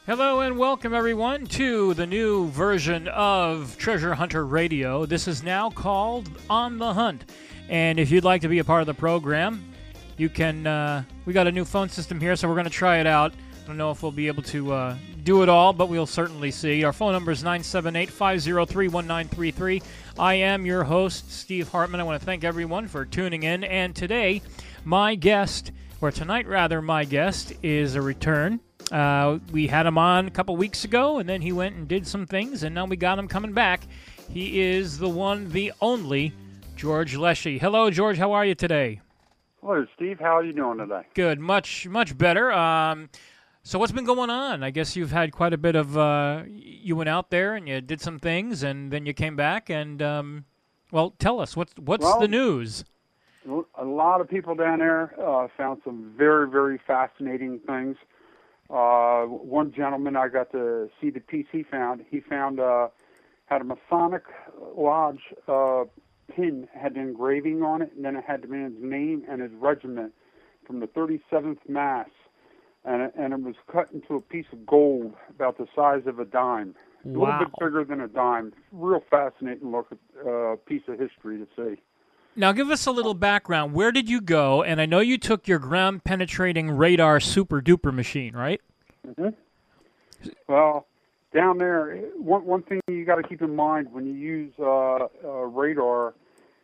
Hello and welcome everyone to the new version of Treasure Hunter Radio. This is now called On the Hunt. And if you'd like to be a part of the program, you can, we got a new phone system here, so we're going to try it out. I don't know if we'll be able to do it all, but we'll certainly see. Our phone number is 978-503-1933. I am your host, Steve Hartman. I want to thank everyone for tuning in. And today, my guest is a return. We had him on a couple weeks ago, and then he went and did some things, and now we got him coming back. He is the one, the only, George Leshy. Hello, George. How are you today? Hello, Steve. How are you doing today? Good. Much better. So what's been going on? I guess you've had quite a bit of, you went out there and you did some things, and then you came back, and, well, tell us, what's the news? A lot of people down there found some very, very fascinating things. One gentleman I got to see the piece he found. He found had a Masonic Lodge pin, had an engraving on it, and then it had the man's name and his regiment from the 37th Mass, and it was cut into a piece of gold about the size of a dime. Wow. A little bit bigger than a dime. Real fascinating look at piece of history to see. Now, give us a little background. Where did you go? And I know you took your ground-penetrating radar super-duper machine, right? Mm-hmm. Well, down there, one thing you got to keep in mind when you use radar,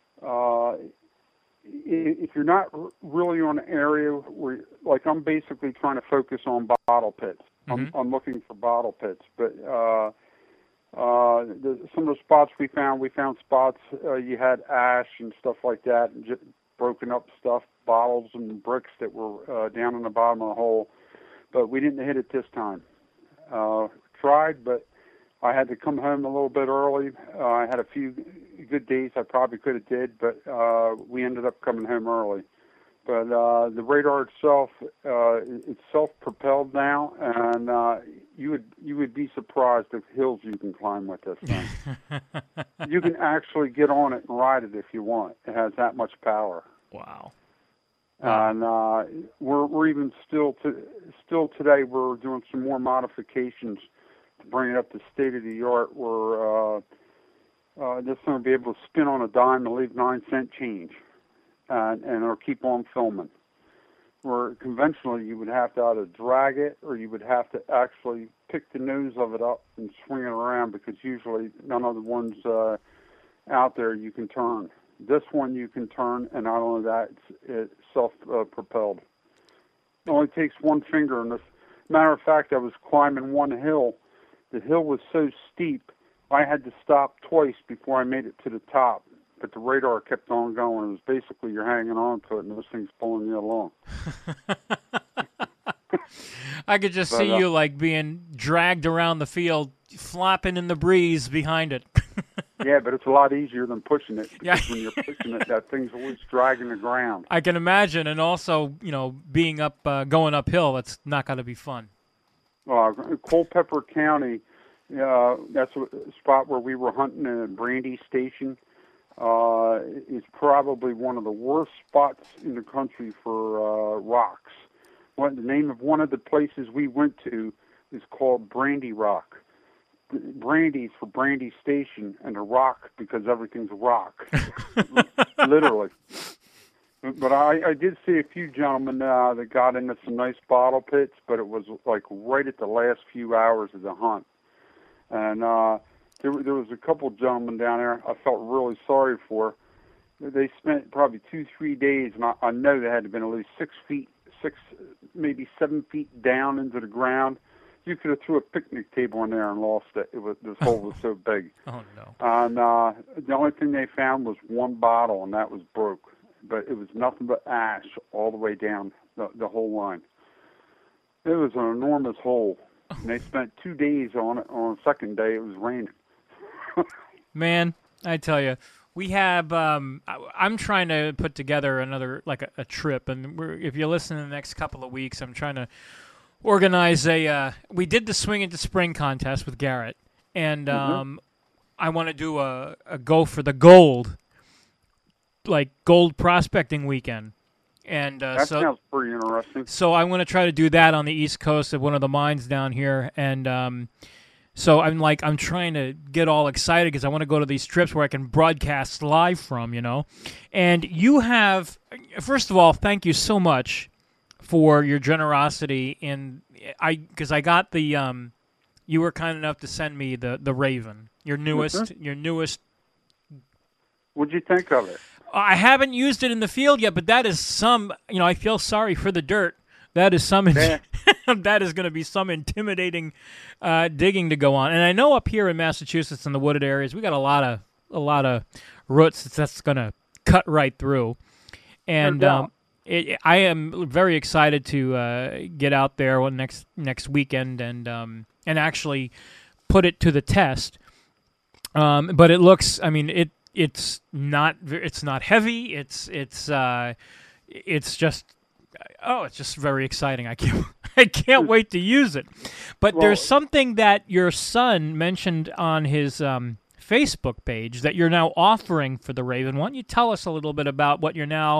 if you're not really on an area where, like, I'm basically trying to focus on bottle pits. Mm-hmm. I'm looking for bottle pits, but some of the spots we found spots you had ash and stuff like that, and just broken up stuff, bottles and bricks that were down in the bottom of the hole. But we didn't hit it this time. Tried, but I had to come home a little bit early. I had a few good days I probably could have did, but we ended up coming home early. But the radar itself, it's self-propelled now, and you would be surprised the hills you can climb with this thing. You can actually get on it and ride it if you want. It has that much power. Wow. And we're even still today we're doing some more modifications to bring it up to state of the art. We're just going to be able to spin on a dime and leave 9-cent change, and it'll keep on filming. Where conventionally you would have to either drag it or you would have to actually pick the nose of it up and swing it around, because usually none of the ones out there you can turn. This one you can turn, and not only that, it's self-propelled. It only takes one finger. And matter of fact, I was climbing one hill. The hill was so steep, I had to stop twice before I made it to the top. But the radar kept on going. It was basically you're hanging on to it, and this thing's pulling you along. I could just see you like being dragged around the field, flapping in the breeze behind it. Yeah, but it's a lot easier than pushing it, because when you're pushing it, that thing's always dragging the ground. I can imagine, and also, being up, going uphill, that's not going to be fun. Culpeper County, that's a spot where we were hunting in Brandy Station. Is probably one of the worst spots in the country for rocks. The name of one of the places we went to is called Brandy Rock. Brandy for Brandy Station, and a rock because everything's rock, literally. But I did see a few gentlemen that got into some nice bottle pits, but it was like right at the last few hours of the hunt. And there was a couple gentlemen down there I felt really sorry for. They spent probably 2-3 days, and I know they had to have been at least 6 feet, maybe 7 feet down into the ground. You could have threw a picnic table in there and lost it. This hole was so big. Oh, no. And the only thing they found was one bottle, and that was broke. But it was nothing but ash all the way down the whole line. It was an enormous hole. And they spent 2 days on it. On the second day, it was raining. Man, I tell you, we have. I'm trying to put together another a trip, and if you listen in the next couple of weeks, I'm trying to organize we did the Swing into Spring contest with Garrett, and I want to do a go for the gold, like gold prospecting weekend. And that sounds pretty interesting. So I'm going to try to do that on the East Coast at one of the mines down here, and so I'm trying to get all excited because I want to go to these trips where I can broadcast live from, And you have, first of all, thank you so much for your generosity because I got the you were kind enough to send me the Raven, your newest. What'd you think of it? I haven't used it in the field yet, but that is some. I feel sorry for the dirt. That is some. That is going to be some intimidating digging to go on. And I know up here in Massachusetts in the wooded areas, we got a lot of roots that's going to cut right through. And I am very excited to get out there next weekend and actually put it to the test. But it looks. I mean, it's not heavy. It's just. Oh, it's just very exciting. I can't wait to use it. But there's something that your son mentioned on his Facebook page that you're now offering for the Raven. Why don't you tell us a little bit about what you're now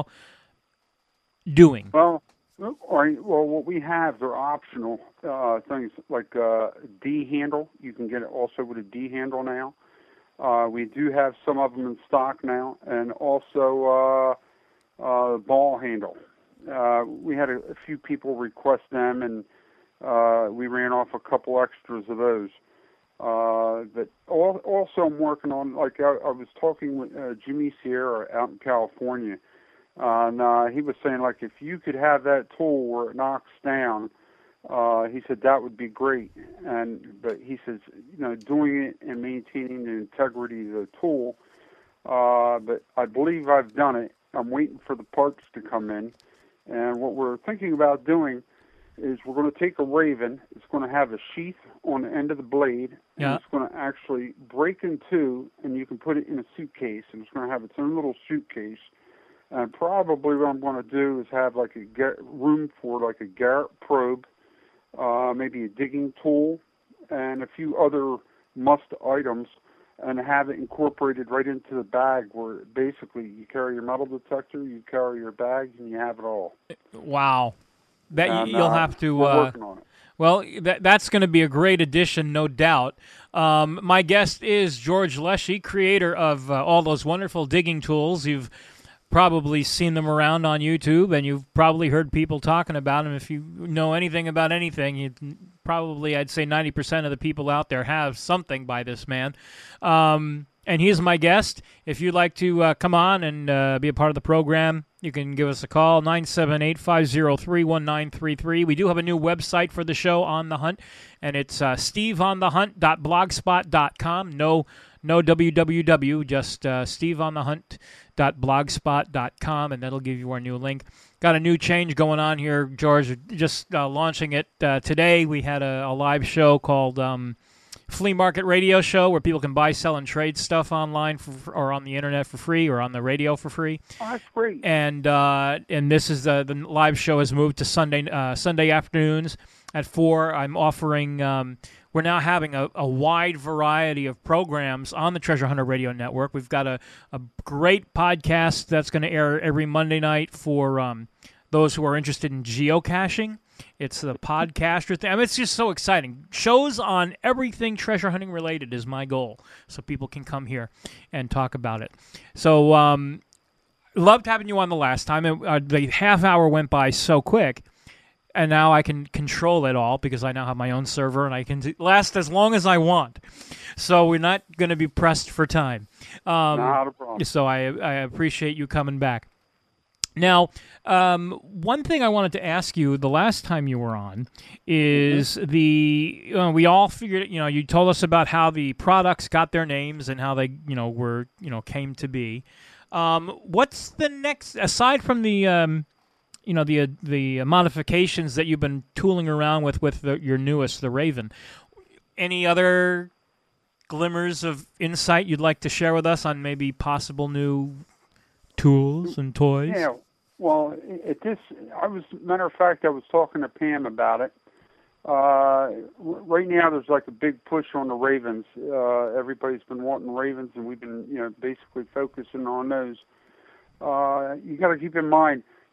doing? Well, what we have, they're optional things like a D handle. You can get it also with a D handle now. We do have some of them in stock now, and also ball handle. We had a few people request them, and we ran off a couple extras of those. But also I'm working on, like I was talking with Jimmy Sierra out in California, and he was saying, like, if you could have that tool where it knocks down, he said that would be great. But he says, doing it and maintaining the integrity of the tool. But I believe I've done it. I'm waiting for the parts to come in. And what we're thinking about doing is we're going to take a Raven. It's going to have a sheath on the end of the blade. And it's going to actually break in two, and you can put it in a suitcase. And it's going to have its own little suitcase. And probably what I'm going to do is have like room for like a Garrett probe, maybe a digging tool, and a few other must items, and have it incorporated right into the bag where basically you carry your metal detector, you carry your bag, and you have it all. Wow. You'll have to... We're working on it. Well, that's going to be a great addition, no doubt. My guest is George Leshy, creator of all those wonderful digging tools. You've probably seen them around on YouTube, and you've probably heard people talking about them. If you know anything about anything, I'd say 90% of the people out there have something by this man. And he's my guest. If you'd like to come on and be a part of the program, you can give us a call, 978-503-1933. We do have a new website for the show, On the Hunt, and it's steveonthehunt.blogspot.com. No www, just steveonthehunt.blogspot.com, and that'll give you our new link. Got a new change going on here, George. Just launching it today. We had a live show called Flea Market Radio Show where people can buy, sell, and trade stuff online or on the internet for free or on the radio for free. Oh, that's great. And this is the live show has moved to Sunday afternoons at 4. I'm offering. We're now having a wide variety of programs on the Treasure Hunter Radio Network. We've got a great podcast that's going to air every Monday night for those who are interested in geocaching. It's the podcaster thing. I mean, it's just so exciting. Shows on everything treasure hunting related is my goal, so people can come here and talk about it. So, loved having you on the last time. The half hour went by so quick. And now I can control it all because I now have my own server and I can last as long as I want. So we're not going to be pressed for time. Not a problem. So I appreciate you coming back. Now, one thing I wanted to ask you the last time you were on is we all figured, you told us about how the products got their names and how they, came to be. What's the next, aside from the the modifications that you've been tooling around with your newest, the Raven. Any other glimmers of insight you'd like to share with us on maybe possible new tools and toys? Yeah, well, matter of fact, I was talking to Pam about it. Right now, there's like a big push on the Ravens. Everybody's been wanting Ravens, and we've been, basically focusing on those. You got to keep in mind,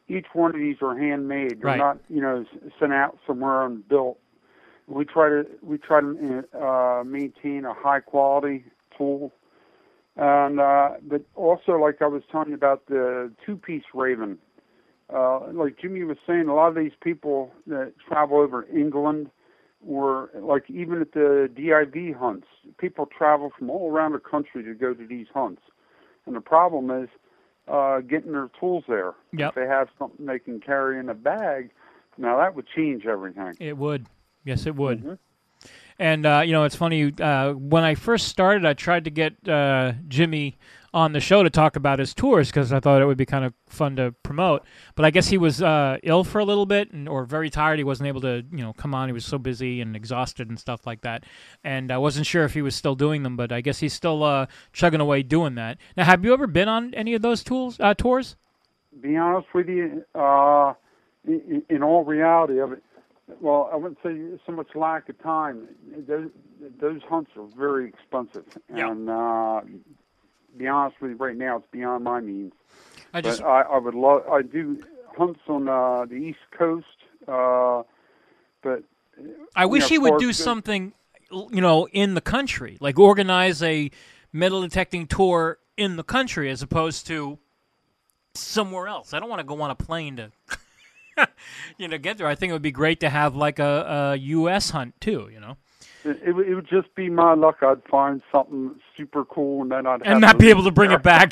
each one of these are handmade. They're Right. not, sent out somewhere and built. We try to maintain a high quality tool, and but also, like I was telling you about the two-piece Raven. Like Jimmy was saying, a lot of these people that travel over England, or like even at the DIV hunts, people travel from all around the country to go to these hunts. And the problem is getting their tools there. Yep. If they have something they can carry in a bag, now that would change everything. It would. Yes, it would. Mm-hmm. And, it's funny, when I first started, I tried to get Jimmy on the show to talk about his tours because I thought it would be kind of fun to promote. But I guess he was ill for a little bit or very tired. He wasn't able to, come on. He was so busy and exhausted and stuff like that. And I wasn't sure if he was still doing them, but I guess he's still chugging away doing that. Now, have you ever been on any of those tours? Be honest with you, in all reality of it, well, I wouldn't say so much lack of time. Those hunts are very expensive. Yep. And be honest with you, right now it's beyond my means. I would love. I do hunts on the East Coast, but I wish he would do something, in the country, like organize a metal detecting tour in the country as opposed to somewhere else. I don't want to go on a plane to, get there. I think it would be great to have like a U.S. hunt too. It would just be my luck. I'd find something super cool, and then I'd have not be able to bring it back.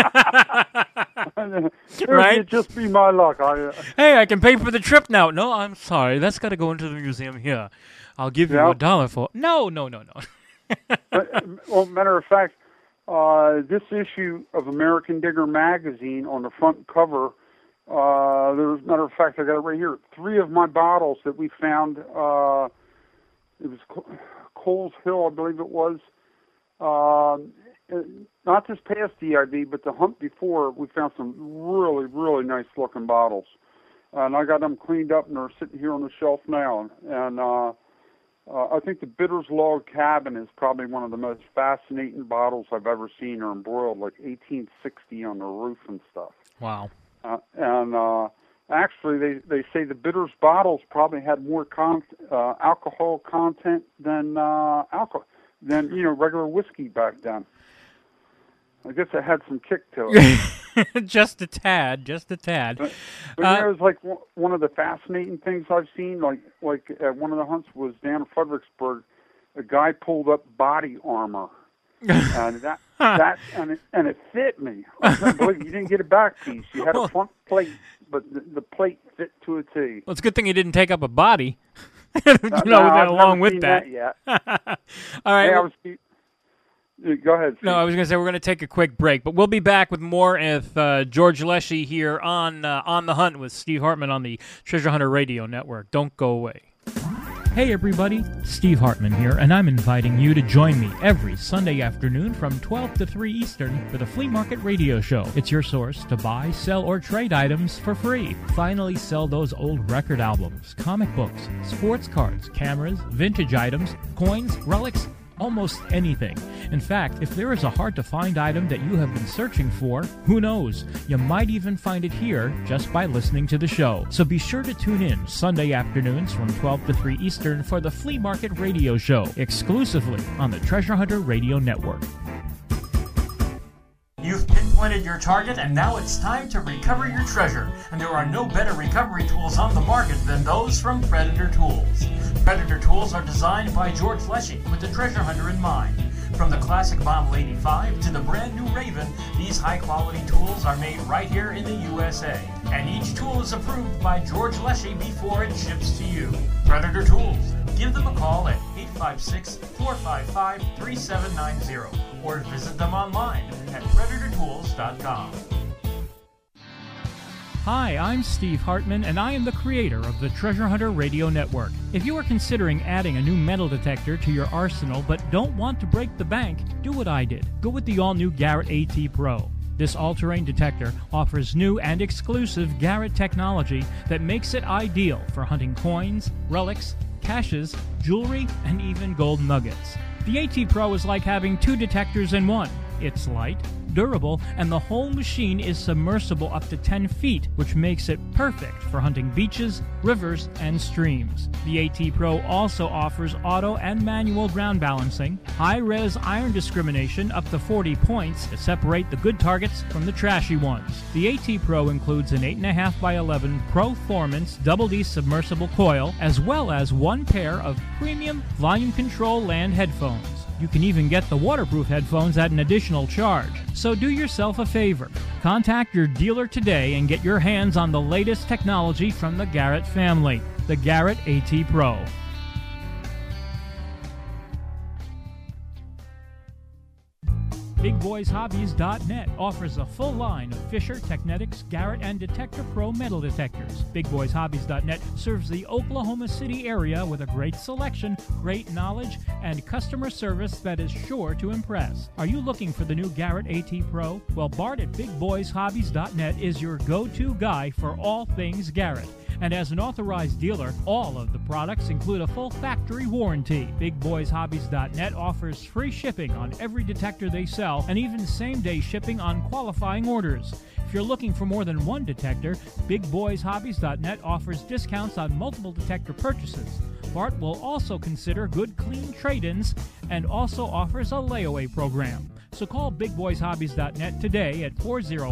Right? It'd just be my luck. Hey, I can pay for the trip now. No, I'm sorry. That's got to go into the museum here. I'll give you $1 for. No. Well, matter of fact, this issue of American Digger magazine on the front cover. There's, matter of fact, I got it right here. 3 of my bottles that we found. It was Coles Hill, I believe it was. Not this past DIV, but the hunt before, we found some really, really nice looking bottles. And I got them cleaned up, and they're sitting here on the shelf now. And I think the Bitters Log Cabin is probably one of the most fascinating bottles I've ever seen. They're embroiled like 1860 on the roof and stuff. Wow. Actually, they say the Bitters bottles probably had more alcohol content than regular whiskey back then. I guess it had some kick to it. Just a tad. But it was like one of the fascinating things I've seen. Like one of the hunts was down in Fredericksburg. A guy pulled up body armor. And and it fit me. I can't believe you didn't get a back piece. You had a front plate, but the plate fit to a T. Well, it's a good thing you didn't take up a body. Along with that. Yet. All right. Hey, go ahead, Steve. No, I was going to say we're going to take a quick break, but we'll be back with more with George Leshy here on the Hunt with Steve Hartman on the Treasure Hunter Radio Network. Don't go away. Hey everybody, Steve Hartman here, and I'm inviting you to join me every Sunday afternoon from 12 to 3 Eastern for the Flea Market Radio Show. It's your source to buy, sell, or trade items for free. Finally sell those old record albums, comic books, sports cards, cameras, vintage items, coins, relics, almost anything. In fact, if there is a hard-to-find item that you have been searching for, who knows? You might even find it here just by listening to the show. So be sure to tune in Sunday afternoons from 12 to 3 Eastern for the Flea Market Radio Show, exclusively on the Treasure Hunter Radio Network. You've pinpointed your target, and now it's time to recover your treasure. And there are no better recovery tools on the market than those from Predator Tools. Predator Tools are designed by George Leshy with the treasure hunter in mind. From the classic Model 85 to the brand new Raven, these high-quality tools are made right here in the USA. And each tool is approved by George Leshy before it ships to you. Predator Tools. Give them a call at 856-455-3790 or visit them online at PredatorTools.com. Hi, I'm Steve Hartman, and I am the creator of the Treasure Hunter Radio Network. If you are considering adding a new metal detector to your arsenal but don't want to break the bank, do what I did. Go with the all-new Garrett AT Pro. This all-terrain detector offers new and exclusive Garrett technology that makes it ideal for hunting coins, relics, caches, jewelry, and even gold nuggets. The AT Pro is like having 2 detectors in one. It's light, durable, and the whole machine is submersible up to 10 feet, which makes it perfect for hunting beaches, rivers, and streams. The AT Pro also offers auto and manual ground balancing, high-res iron discrimination up to 40 points to separate the good targets from the trashy ones. The AT Pro includes an 8.5 by 11 Proformance Double D submersible coil, as well as one pair of premium volume control land headphones. You can even get the waterproof headphones at an additional charge. So do yourself a favor. Contact your dealer today and get your hands on the latest technology from the Garrett family, the Garrett AT Pro. BigBoysHobbies.net offers a full line of Fisher, Technetics, Garrett, and Detector Pro metal detectors. BigBoysHobbies.net serves the Oklahoma City area with a great selection, great knowledge, and customer service that is sure to impress. Are you looking for the new Garrett AT Pro? Well, Bart at BigBoysHobbies.net is your go-to guy for all things Garrett. And as an authorized dealer, all of the products include a full factory warranty. BigBoysHobbies.net offers free shipping on every detector they sell, and even same-day shipping on qualifying orders. If you're looking for more than one detector, BigBoysHobbies.net offers discounts on multiple detector purchases. Bart will also consider good, clean trade-ins and also offers a layaway program. So call BigBoysHobbies.net today at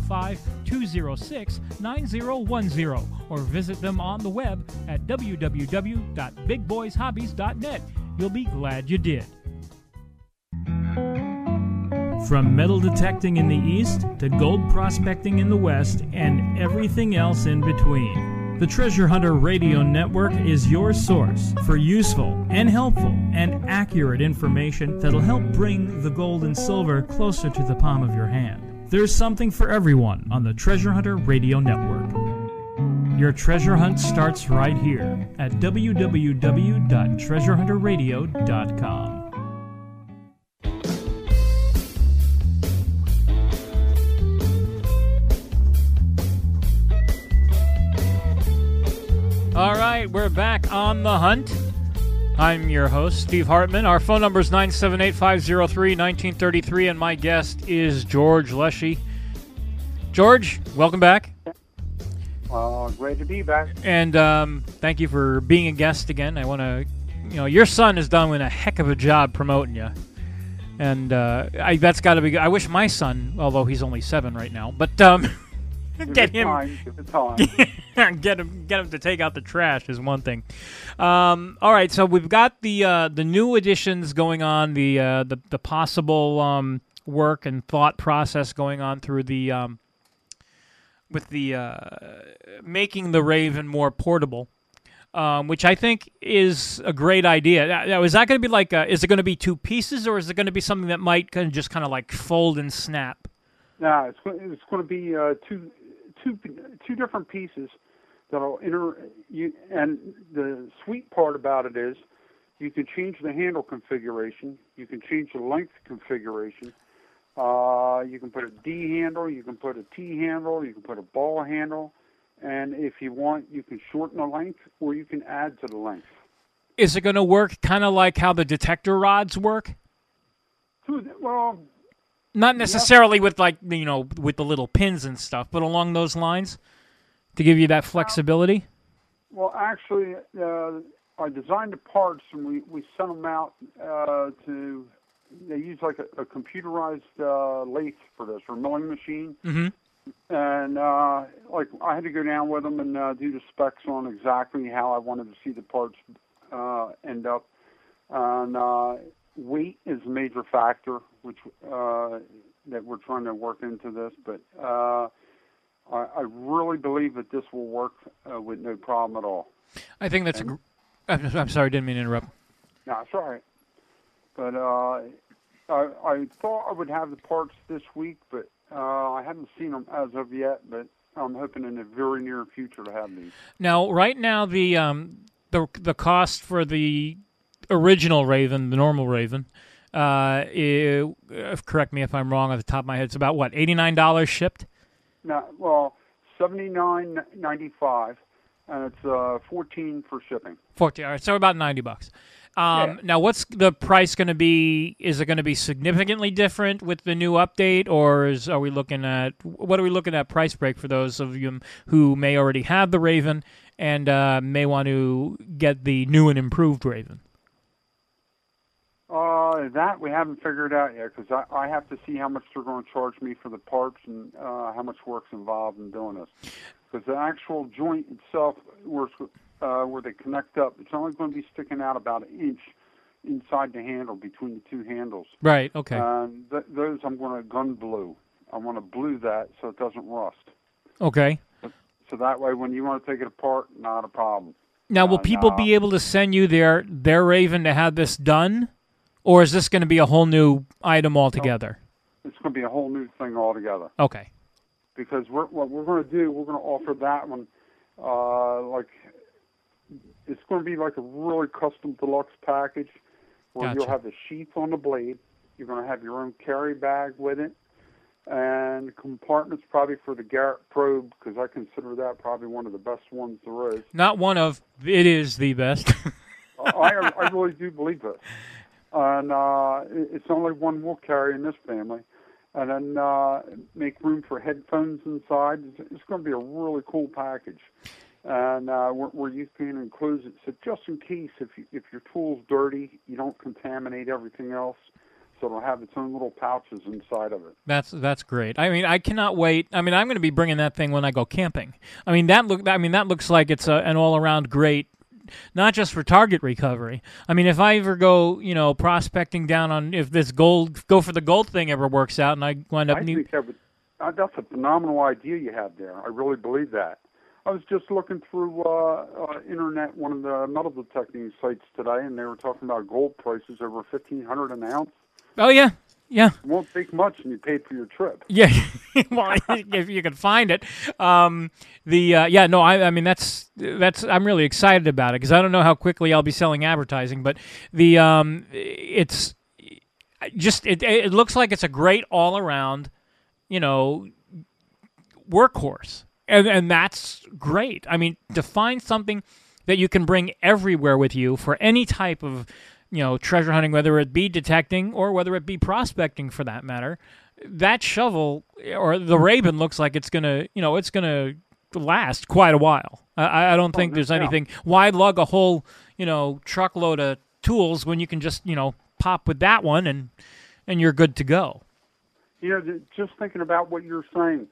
405-206-9010 or visit them on the web at www.bigboyshobbies.net. You'll be glad you did. From metal detecting in the east to gold prospecting in the west and everything else in between, the Treasure Hunter Radio Network is your source for useful and helpful and accurate information that'll help bring the gold and silver closer to the palm of your hand. There's something for everyone on the Treasure Hunter Radio Network. Your treasure hunt starts right here at www.treasurehunterradio.com. All right, we're back on the hunt. I'm your host, Steve Hartman. Our phone number is 978-503-1933, and my guest is George Leshy. George, welcome back. Great to be back. And thank you for being a guest again. I want to, your son has done a heck of a job promoting you. And that's got to be good. I wish my son, although he's only 7 right now, but get him to take out the trash is one thing. All right, so we've got the new additions going on, the possible work and thought process going on through the with the making the Raven more portable, which I think is a great idea. Now, is that going to be is it going to be 2 pieces, or is it going to be something that might just kind of like fold and snap? No, it's going to be two different pieces that'll and the sweet part about it is you can change the handle configuration, you can change the length configuration, you can put a D handle, you can put a T handle, you can put a ball handle, and if you want, you can shorten the length or you can add to the length. Is it going to work kind of like how the detector rods work? Well, not necessarily with with the little pins and stuff, but along those lines to give you that flexibility? Well, actually, I designed the parts and we sent them out they use like a computerized lathe for this, or milling machine. Mm-hmm. And I had to go down with them and do the specs on exactly how I wanted to see the parts end up. And weight is a major factor, which that we're trying to work into this. But I really believe that this will work with no problem at all. I think that's I'm sorry, didn't mean to interrupt. No, it's all right. But I thought I would have the parts this week, but I haven't seen them as of yet. But I'm hoping in the very near future to have these. Now, right now, the cost for the original Raven, the normal Raven, correct me if I'm wrong off the top of my head, it's about what, $89 shipped? No, well, $79.95, and it's $14 for shipping. 14. All right, so about $90. Yeah. Now, what's the price going to be? Is it going to be significantly different with the new update, or are we looking at what are we looking at price break for those of you who may already have the Raven and may want to get the new and improved Raven? That we haven't figured out yet, because I have to see how much they're going to charge me for the parts and how much work's involved in doing this. Because the actual joint itself, where they connect up, it's only going to be sticking out about an inch inside the handle between the two handles. Right. Okay. And those I'm going to gun blue. I want to blue that so it doesn't rust. Okay. So that way, when you want to take it apart, not a problem. Now, will people be able to send you their Raven to have this done? Or is this going to be a whole new item altogether? It's going to be a whole new thing altogether. Okay. Because what we're going to do, we're going to offer that one, it's going to be like a really custom deluxe package where Gotcha. You'll have the sheath on the blade. You're going to have your own carry bag with it. And compartments probably for the Garrett probe, because I consider that probably one of the best ones there is. Not one of, it is the best. I really do believe this. And it's only one we'll carry in this family. And then make room for headphones inside. It's going to be a really cool package. And we're using to enclose it. So just in case, if your tool's dirty, you don't contaminate everything else. So it'll have its own little pouches inside of it. That's great. I mean, I cannot wait. I mean, I'm going to be bringing that thing when I go camping. I mean, that looks like it's an all-around great, not just for target recovery. I mean, if I ever go, prospecting down on if this go for the gold thing ever works out, and I wind up. I think that's a phenomenal idea you have there. I really believe that. I was just looking through internet, one of the metal detecting sites today, and they were talking about gold prices over $1,500 an ounce. Oh yeah. Yeah. It won't take much, and you paid for your trip. Yeah, well, if you can find it. I mean that's I'm really excited about it because I don't know how quickly I'll be selling advertising, but it looks like it's a great all around, workhorse, and that's great. I mean, to find something that you can bring everywhere with you for any type of treasure hunting, whether it be detecting or whether it be prospecting for that matter, that shovel or the Raven looks like it's gonna last quite a while. I don't think there's anything. Why lug a whole, truckload of tools when you can just, pop with that one and you're good to go. Just thinking about what you're saying,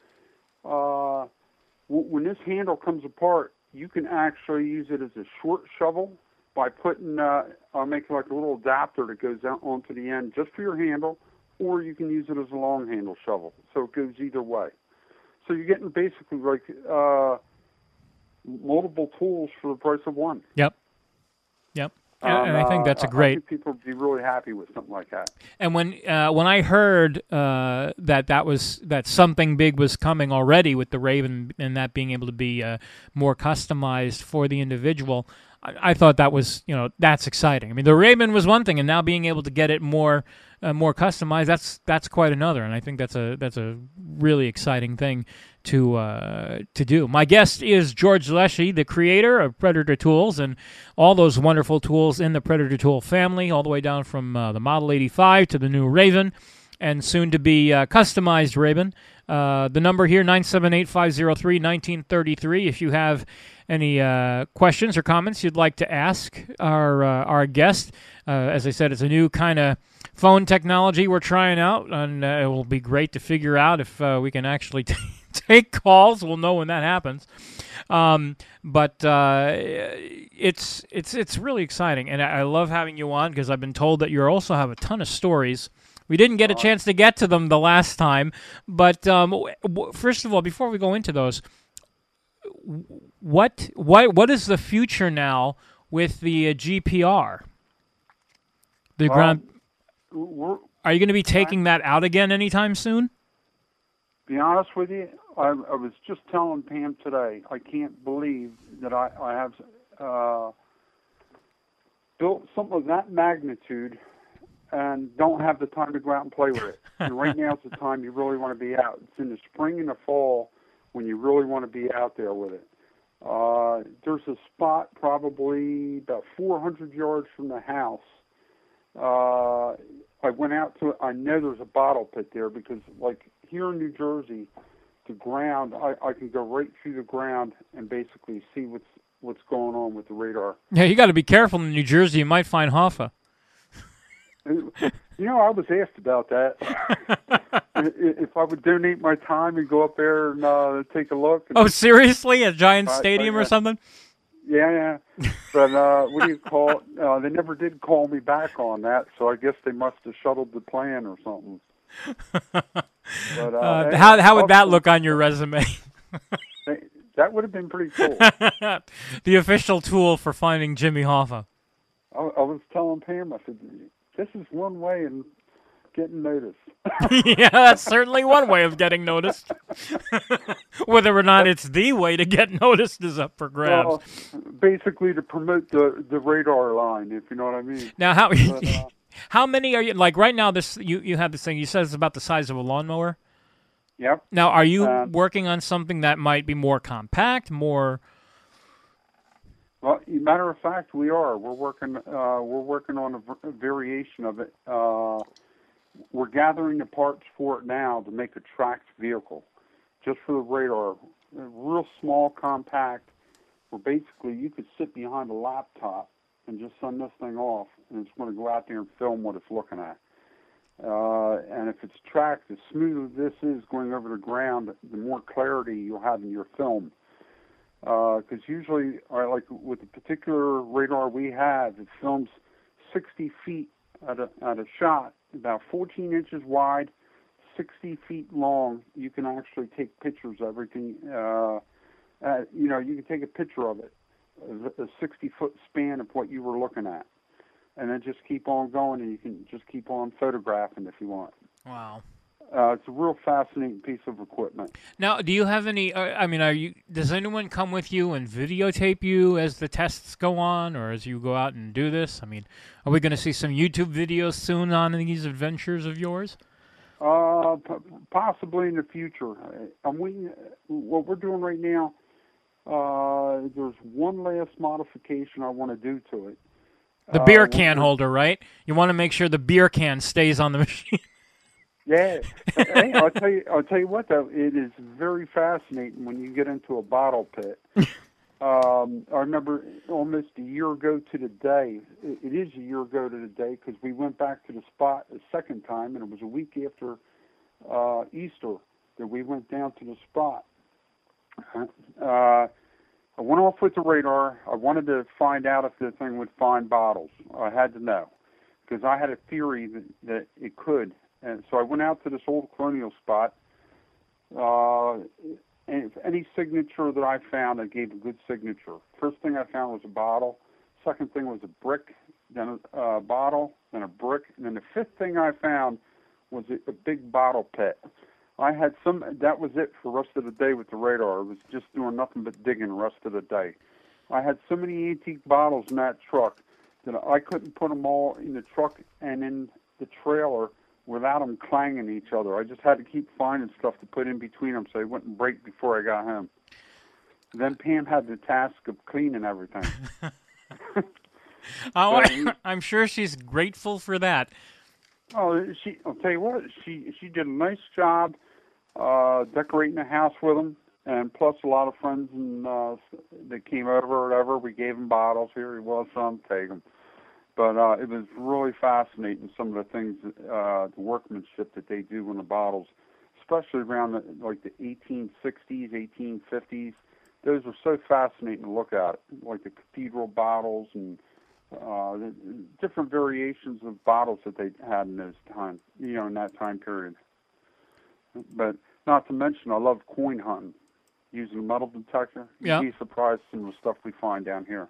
when this handle comes apart, you can actually use it as a short shovel by putting, making like a little adapter that goes out onto the end just for your handle, or you can use it as a long handle shovel. So it goes either way. So you're getting basically like multiple tools for the price of one. Yep. And I think that's a great. I think people would be really happy with something like that. And when I heard that something big was coming already with the Raven and that being able to be more customized for the individual, I thought that was that's exciting. I mean, the Raven was one thing, and now being able to get it more customized, that's quite another. And I think that's a really exciting thing to do. My guest is George Leshy, the creator of Predator Tools and all those wonderful tools in the Predator Tool family, all the way down from the Model 85 to the new Raven, and soon to be customized Raven. The number here, 978-503-1933. If you have any questions or comments you'd like to ask our guest, as I said, it's a new kind of phone technology we're trying out, and it will be great to figure out if we can actually take calls. We'll know when that happens. But it's really exciting, and I love having you on because I've been told that you also have a ton of stories. We didn't get a chance to get to them the last time, but first of all, before we go into those, what is the future now with the GPR? The ground. Are you going to be taking that out again anytime soon? Be honest with you, I was just telling Pam today, I can't believe that I have built something of that magnitude and don't have the time to go out and play with it. And right now is the time you really want to be out. It's in the spring and the fall when you really want to be out there with it. There's a spot probably about 400 yards from the house. I went out to it. I know there's a bottle pit there because, like here in New Jersey, the ground, I can go right through the ground and basically see what's going on with the radar. Yeah, you got to be careful in New Jersey. You might find Hoffa. I was asked about that. If I would donate my time and go up there and take a look. Oh, seriously? A giant stadium or something? Yeah. But what do you call it? They never did call me back on that, so I guess they must have shuttled the plan or something. But, how would that look on your resume? That would have been pretty cool. The official tool for finding Jimmy Hoffa. I was telling Pam, I said, this is one way in getting noticed. Yeah, that's certainly one way of getting noticed. Whether or not it's the way to get noticed is up for grabs. Well, basically to promote the radar line, if you know what I mean. Now, how many are you, like right now, this you have this thing, you said it's about the size of a lawnmower? Yep. Now, are you working on something that might be more compact, more... Well, matter of fact, we are. We're working on a variation of it. We're gathering the parts for it now to make a tracked vehicle, just for the radar. Real small, compact, where basically you could sit behind a laptop and just send this thing off, and it's going to go out there and film what it's looking at. And if it's tracked, as smooth as this is going over the ground, the more clarity you'll have in your film. Because usually, like with the particular radar we have, it films 60 feet at a shot, about 14 inches wide, 60 feet long. You can actually take pictures of everything. You can take a picture of it, a 60-foot span of what you were looking at, and then just keep on going, and you can just keep on photographing if you want. Wow. It's a real fascinating piece of equipment. Now, do you have any? Does anyone come with you and videotape you as the tests go on, or as you go out and do this? I mean, are we going to see some YouTube videos soon on these adventures of yours? Possibly in the future. What we're doing right now. There's one last modification I want to do to it. The beer can holder, right? You want to make sure the beer can stays on the machine. Yeah, hey, I'll tell you what though, it is very fascinating when you get into a bottle pit. I remember almost a year ago to the day. It is a year ago to the day because we went back to the spot a second time, and it was a week after Easter that we went down to the spot. I went off with the radar. I wanted to find out if the thing would find bottles. I had to know because I had a theory that it could. And so I went out to this old colonial spot, and any signature that I found, I gave a good signature. First thing I found was a bottle. Second thing was a brick, then a bottle, then a brick. And then the fifth thing I found was a big bottle pit. That was it for the rest of the day with the radar. I was just doing nothing but digging the rest of the day. I had so many antique bottles in that truck that I couldn't put them all in the truck and in the trailer without them clanging each other. I just had to keep finding stuff to put in between them so they wouldn't break before I got home. Then Pam had the task of cleaning everything. I'm sure she's grateful for that. Oh, I'll tell you what, she did a nice job decorating the house with them, and plus a lot of friends and that came over or whatever. We gave them bottles. Here he was, some, take them. But it was really fascinating, some of the things, the workmanship that they do on the bottles, especially around the 1860s, 1850s. Those were so fascinating to look at, like the cathedral bottles and the different variations of bottles that they had in those time, in that time period. But not to mention, I love coin hunting, using a metal detector. Yeah. You'd be surprised some of the stuff we find down here.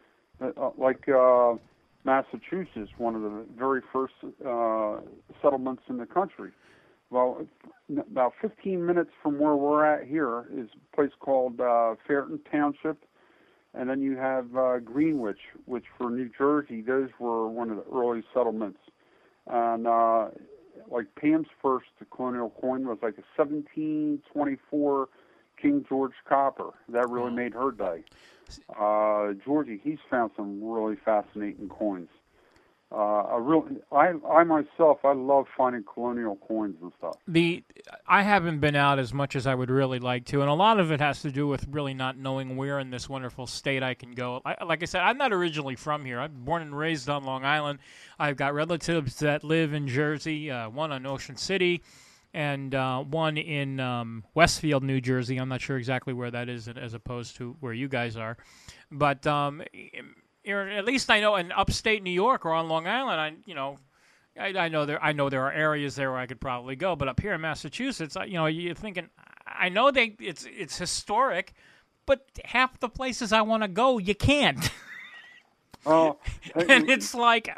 Massachusetts, one of the very first settlements in the country. Well, about 15 minutes from where we're at here is a place called Fairton Township, and then you have Greenwich, which for New Jersey, those were one of the early settlements. And like Pam's first colonial coin was like a 1724 King George copper. That really made her day. Georgie, he's found some really fascinating coins. I myself, I love finding colonial coins and stuff. I haven't been out as much as I would really like to, and a lot of it has to do with really not knowing where in this wonderful state I can go. Like I said, I'm not originally from here. I'm born and raised on Long Island. I've got relatives that live in Jersey, one on Ocean City, and one in Westfield, New Jersey. I'm not sure exactly where that is as opposed to where you guys are. But at least I know in upstate New York or on Long Island, I know there are areas there where I could probably go. But up here in Massachusetts, you're thinking, I know it's historic, but half the places I want to go, you can't. And it's like,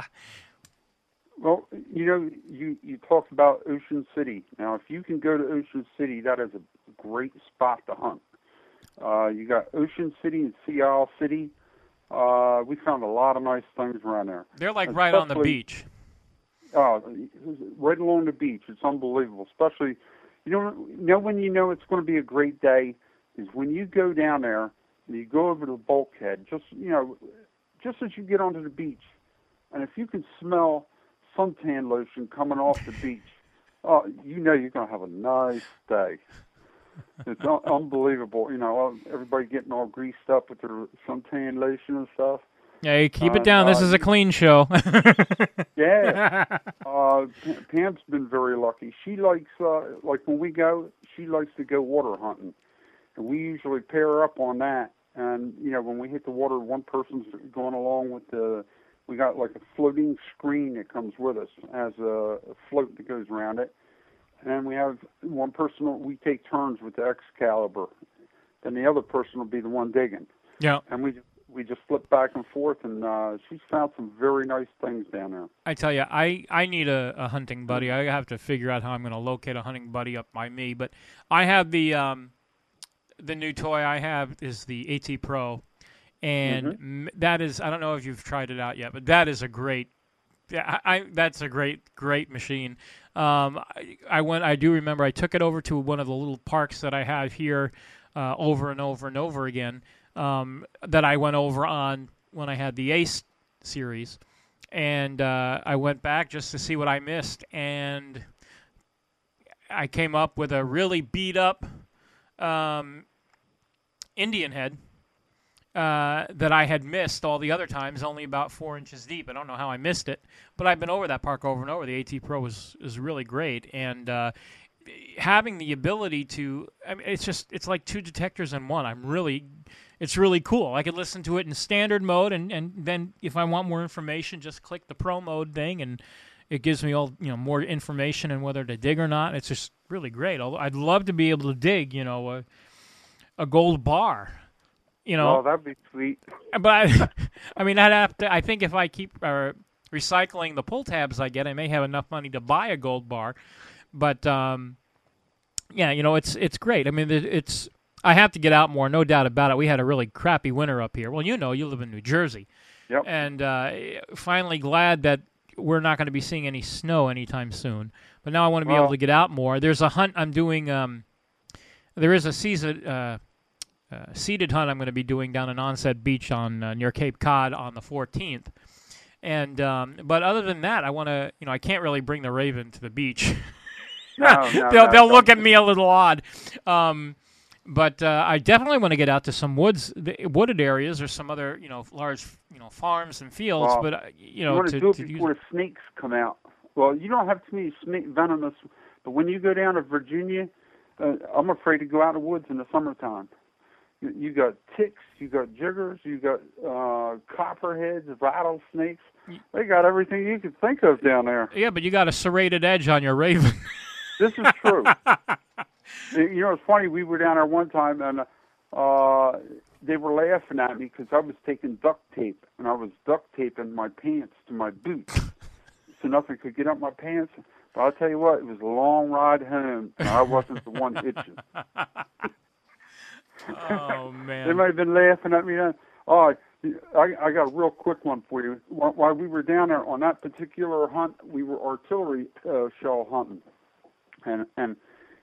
Well, you talked about Ocean City. Now, if you can go to Ocean City, that is a great spot to hunt. You got Ocean City and Sea Isle City. We found a lot of nice things around there. They're like right on the beach. Right along the beach. It's unbelievable. Especially, when you know it's going to be a great day is when you go down there and you go over to the bulkhead, just as you get onto the beach. And if you can smell suntan lotion coming off the beach, you're going to have a nice day. It's unbelievable. Everybody getting all greased up with their suntan lotion and stuff. Yeah, you keep it down. This is a clean show. Yeah. Pam's been very lucky. She likes, like when we go, she likes to go water hunting. And we usually pair up on that. And, when we hit the water, one person's going along with we got like a floating screen that comes with us. It has a float that goes around it. And we have one person, we take turns with the Excalibur. Then the other person will be the one digging. Yeah. And we just flip back and forth, and she's found some very nice things down there. I tell you, I need a hunting buddy. I have to figure out how I'm going to locate a hunting buddy up by me. But I have the new toy I have is the AT Pro. And that is, I don't know if you've tried it out yet, but that is a great, that's a great machine. I do remember I took it over to one of the little parks that I have here over and over and over again that I went over on when I had the Ace series. And I went back just to see what I missed. And I came up with a really beat up Indian head. That I had missed all the other times, only about 4 inches deep. I don't know how I missed it, but I've been over that park over and over. The AT Pro is really great, and having the ability to, it's like two detectors in one. It's really cool. I could listen to it in standard mode, and then if I want more information, just click the Pro mode thing, and it gives me all more information on whether to dig or not. It's just really great. I'd love to be able to dig, a gold bar. Oh, that'd be sweet. But I'd have to. I think if I keep recycling the pull tabs I get, I may have enough money to buy a gold bar. But it's great. I have to get out more, no doubt about it. We had a really crappy winter up here. Well, you live in New Jersey. Yep. And finally glad that we're not going to be seeing any snow anytime soon. But now I want to be able to get out more. There's a hunt I'm doing. There is a seeded hunt I'm going to be doing down in Onset Beach on near Cape Cod on the 14th. And but other than that, I want to, I can't really bring the Raven to the beach. They'll look at me a little odd. But I definitely want to get out to some wooded areas or some other, large, farms and fields. Well, but you want to do it before the snakes come out. Well, you don't have too many snake venomous, but when you go down to Virginia, I'm afraid to go out of the woods in the summertime. You got ticks, you got jiggers, you got copperheads, rattlesnakes. They got everything you could think of down there. Yeah, but you got a serrated edge on your Raven. This is true. It's funny. We were down there one time, and they were laughing at me because I was taking duct tape, and I was duct taping my pants to my boots, so nothing could get up my pants. But I'll tell you what, it was a long ride home, and I wasn't the one itching. Oh, man. They might have been laughing at me then. Oh, I got a real quick one for you. While we were down there on that particular hunt, we were artillery shell hunting. And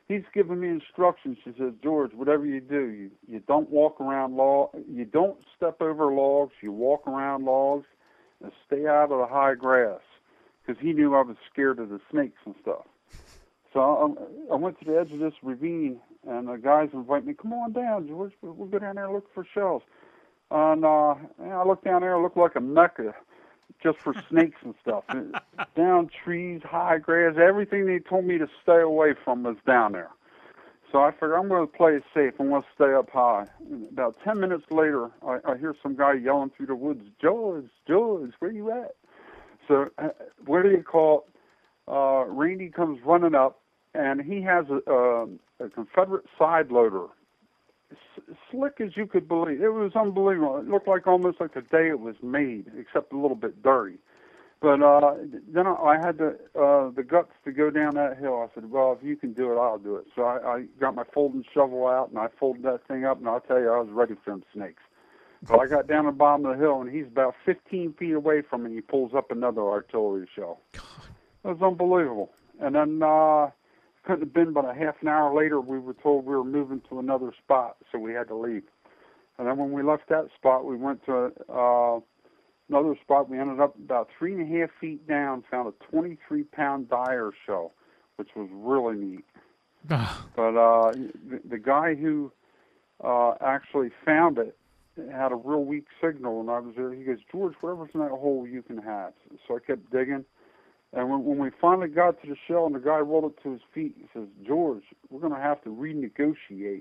he's giving me instructions. He says, George, whatever you do, you don't walk around you don't step over logs, you walk around logs, and stay out of the high grass, because he knew I was scared of the snakes and stuff. So I went to the edge of this ravine, and the guys invite me, come on down, George, we'll go down there and look for shells. And I looked down there, it looked like a mecca just for snakes and stuff. Down trees, high grass, everything they told me to stay away from was down there. So I figured I'm going to play it safe. I'm going to stay up high. And about 10 minutes later, I hear some guy yelling through the woods, George, where you at? So what do you call it? Randy comes running up, and he has a Confederate side loader, slick as you could believe. It was unbelievable. It looked like almost like the day it was made, except a little bit dirty. But then I had the guts to go down that hill. I said, well, if you can do it, I'll do it. So I got my folding shovel out, and I folded that thing up, and I'll tell you, I was ready for them snakes. So I got down the bottom of the hill, and he's about 15 feet away from me, and he pulls up another artillery shell. It was unbelievable. And then couldn't have been but a half an hour later, we were told we were moving to another spot, so we had to leave. And then when we left that spot, we went to another spot. We ended up about 3.5 feet down, found a 23-pound Dyer shell, which was really neat. But the guy who actually found it had a real weak signal, and I was there. He goes, George, whatever's in that hole, you can have. So I kept digging. And when we finally got to the shell and the guy rolled it to his feet, he says, George, we're going to have to renegotiate.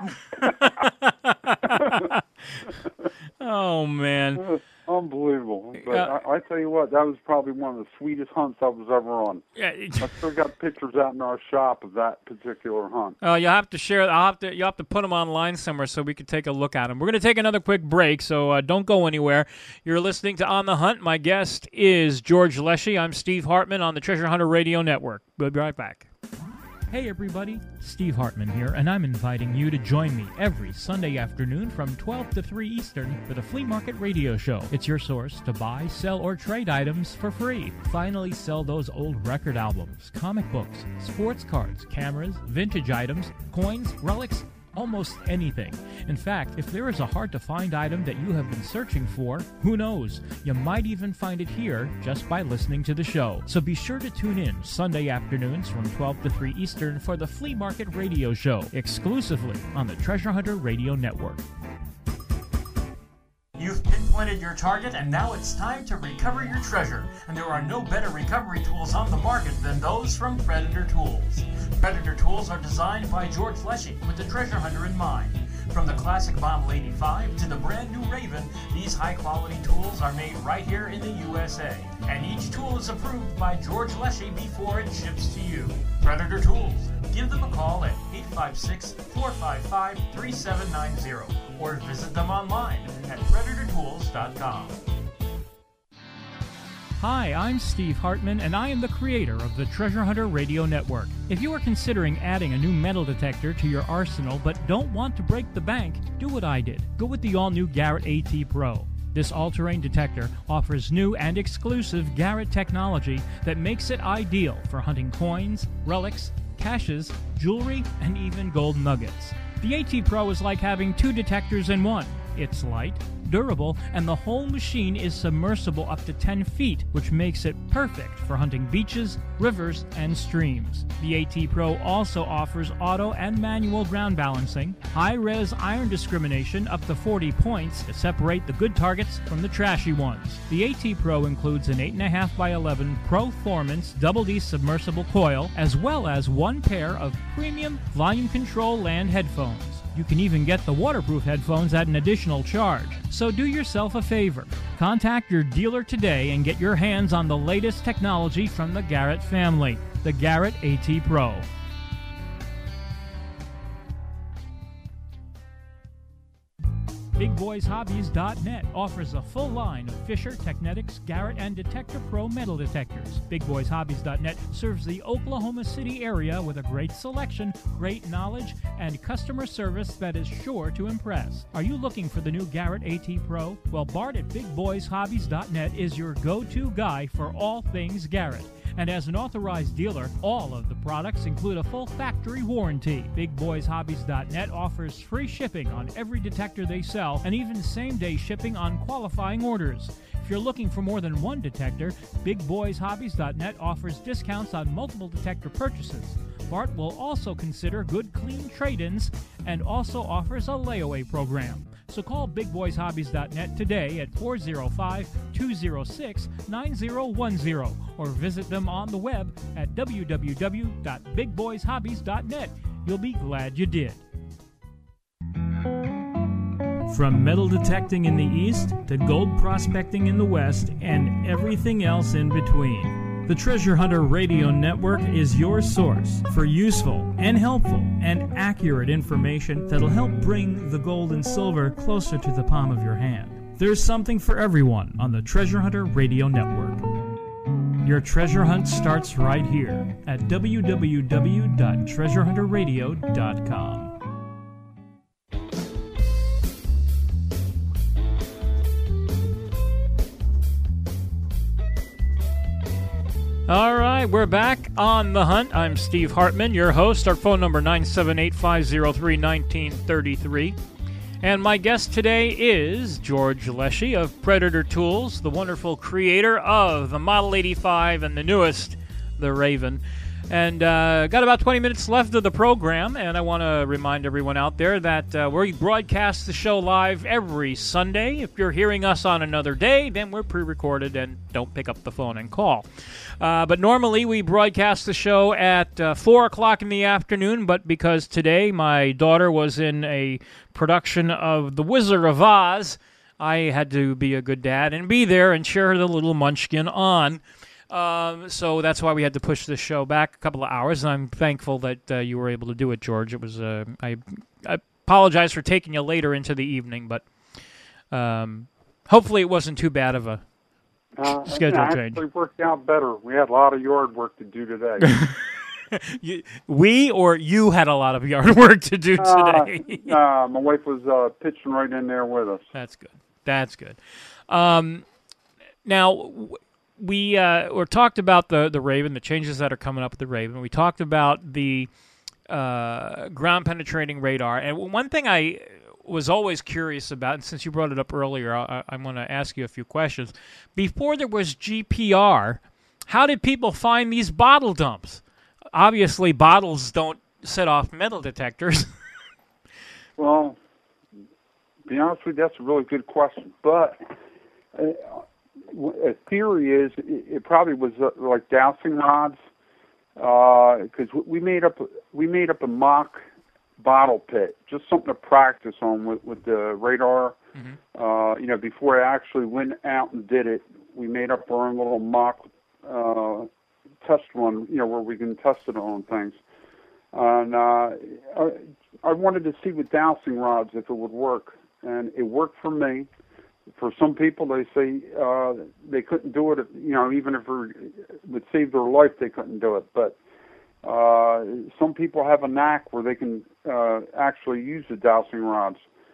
Oh, man. Unbelievable. But I tell you what, that was probably one of the sweetest hunts I was ever on. Yeah. I still got pictures out in our shop of that particular hunt. You'll have to share. You'll have to put them online somewhere so we can take a look at them. We're going to take another quick break, so don't go anywhere. You're listening to On the Hunt. My guest is George Leshy. I'm Steve Hartman on the Treasure Hunter Radio Network. We'll be right back. Hey everybody, Steve Hartman here, and I'm inviting you to join me every Sunday afternoon from 12 to 3 Eastern for the Flea Market Radio Show. It's your source to buy, sell, or trade items for free. Finally sell those old record albums, comic books, sports cards, cameras, vintage items, coins, relics, almost anything. In fact, if there is a hard-to-find item that you have been searching for, who knows? You might even find it here just by listening to the show. So be sure to tune in Sunday afternoons from 12 to 3 Eastern for the Flea Market Radio Show, exclusively on the Treasure Hunter Radio Network. You've pinpointed your target, and now it's time to recover your treasure. And there are no better recovery tools on the market than those from Predator Tools. Predator Tools are designed by George Leshy with the treasure hunter in mind. From the classic Model 85 to the brand new Raven, these high-quality tools are made right here in the USA. And each tool is approved by George Leshy before it ships to you. Predator Tools. Give them a call at 856-455-3790 or visit them online at PredatorTools.com. Hi, I'm Steve Hartman, and I am the creator of the Treasure Hunter Radio Network. If you are considering adding a new metal detector to your arsenal but don't want to break the bank, do what I did. Go with the all-new Garrett AT Pro. This all-terrain detector offers new and exclusive Garrett technology that makes it ideal for hunting coins, relics, caches, jewelry, and even gold nuggets. The AT Pro is like having two detectors in one. It's light, durable, and the whole machine is submersible up to 10 feet, which makes it perfect for hunting beaches, rivers, and streams. The AT Pro also offers auto and manual ground balancing, high-res iron discrimination up to 40 points to separate the good targets from the trashy ones. The AT Pro includes an 8.5x11 Proformance Double D submersible coil, as well as one pair of premium volume control land headphones. You can even get the waterproof headphones at an additional charge. So do yourself a favor. Contact your dealer today and get your hands on the latest technology from the Garrett family, the Garrett AT Pro. BigBoysHobbies.net offers a full line of Fisher, Technetics, Garrett, and Detector Pro metal detectors. BigBoysHobbies.net serves the Oklahoma City area with a great selection, great knowledge, and customer service that is sure to impress. Are you looking for the new Garrett AT Pro? Well, Bart at BigBoysHobbies.net is your go-to guy for all things Garrett. And as an authorized dealer, all of the products include a full factory warranty. BigBoysHobbies.net offers free shipping on every detector they sell, and even same-day shipping on qualifying orders. If you're looking for more than one detector, BigBoysHobbies.net offers discounts on multiple detector purchases. Bart will also consider good, clean trade-ins and also offers a layaway program. So call BigBoysHobbies.net today at 405-206-9010 or visit them on the web at www.bigboyshobbies.net. You'll be glad you did. From metal detecting in the east to gold prospecting in the west and everything else in between, the Treasure Hunter Radio Network is your source for useful and helpful and accurate information that'll help bring the gold and silver closer to the palm of your hand. There's something for everyone on the Treasure Hunter Radio Network. Your treasure hunt starts right here at www.treasurehunterradio.com. All right, we're back on The Hunt. I'm Steve Hartman, your host. Our phone number, 978-503-1933. And my guest today is George Leshy of Predator Tools, the wonderful creator of the Model 85 and the newest, the Raven. And got about 20 minutes left of the program, and I want to remind everyone out there that we broadcast the show live every Sunday. If you're hearing us on another day, then we're pre-recorded and don't pick up the phone and call. But normally we broadcast the show at 4 o'clock in the afternoon, but because today my daughter was in a production of The Wizard of Oz, I had to be a good dad and be there and cheer the little munchkin on. So that's why we had to push this show back a couple of hours, and I'm thankful that you were able to do it, George. It was I apologize for taking you later into the evening, but hopefully it wasn't too bad of a schedule change. It actually worked out better. We had a lot of yard work to do today. We or you had a lot of yard work to do today? My wife was pitching right in there with us. That's good. That's good. Now, we talked about the Raven, the changes that are coming up with the Raven. We talked about the ground-penetrating radar. And one thing I was always curious about, and since you brought it up earlier, I'm going to ask you a few questions. Before there was GPR, how did people find these bottle dumps? Obviously, bottles don't set off metal detectors. Well, to be honest with you, that's a really good question. But a theory is it probably was like dowsing rods, because we made up a mock bottle pit, just something to practice on with the radar. Mm-hmm. Before I actually went out and did it, we made up our own little mock test run, where we can test it on things. And I wanted to see with dowsing rods if it would work, and it worked for me. For some people, they say they couldn't do it. Even if it would save their life, they couldn't do it. But some people have a knack where they can actually use the dowsing rods.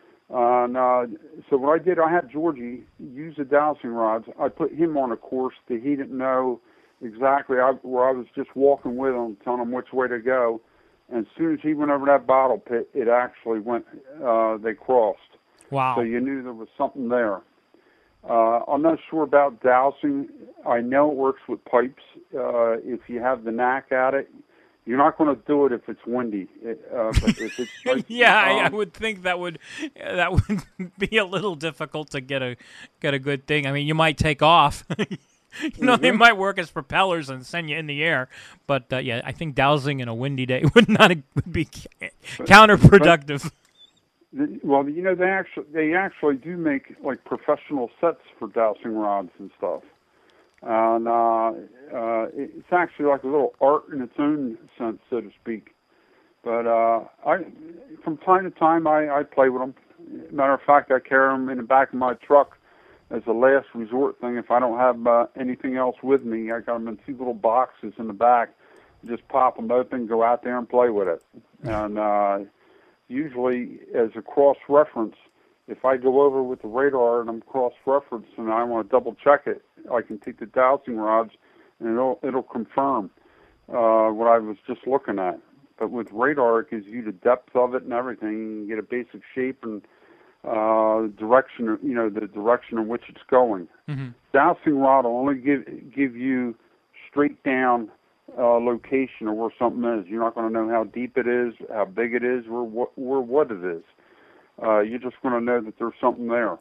So what I did, I had Georgie use the dowsing rods. I put him on a course that he didn't know exactly, where I was just walking with him, telling him which way to go. And as soon as he went over that bottle pit, it actually went, they crossed. Wow. So you knew there was something there. I'm not sure about dowsing. I know it works with pipes. If you have the knack at it, you're not going to do it if it's windy. But if it's like, I would think that would be a little difficult to get a good thing. I mean, you might take off. Mm-hmm. They might work as propellers and send you in the air. But I think dowsing in a windy day would be counterproductive. Well, they actually do make like professional sets for dowsing rods and stuff, and it's actually like a little art in its own sense, so to speak. But from time to time, I play with them. Matter of fact, I carry them in the back of my truck as a last resort thing. If I don't have anything else with me, I got them in 2 little boxes in the back. Just pop them open, go out there and play with it, and. Usually, as a cross-reference, if I go over with the radar and I'm cross-referenced and I want to double-check it, I can take the dowsing rods and it'll confirm what I was just looking at. But with radar, it gives you the depth of it and everything. You can get a basic shape and direction, the direction in which it's going. Mm-hmm. Dowsing rod will only give you straight down location of where something is. You're not going to know how deep it is, how big it is, or what it is. You're just going to know that there's something there.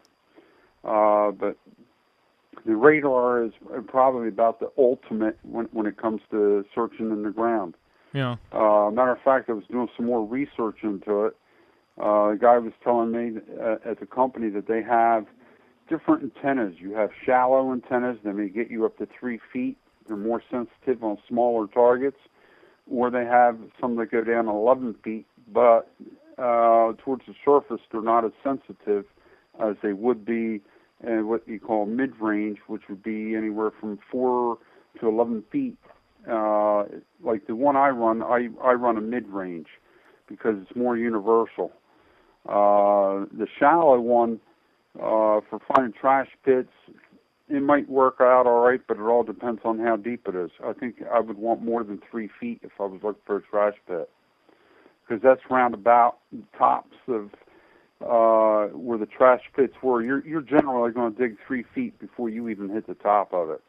But the radar is probably about the ultimate when it comes to searching in the ground. Yeah. Matter of fact, I was doing some more research into it. The guy was telling me at the company that they have different antennas. You have shallow antennas that may get you up to 3 feet. They're more sensitive on smaller targets. Or they have some that go down 11 feet, but towards the surface they're not as sensitive as they would be in what you call mid-range, which would be anywhere from 4 to 11 feet. Like the one I run a mid-range because it's more universal. The shallow one, for finding trash pits, it might work out all right, but it all depends on how deep it is. I think I would want more than 3 feet if I was looking for a trash pit, because that's round about the tops of where the trash pits were. You're generally going to dig 3 feet before you even hit the top of it.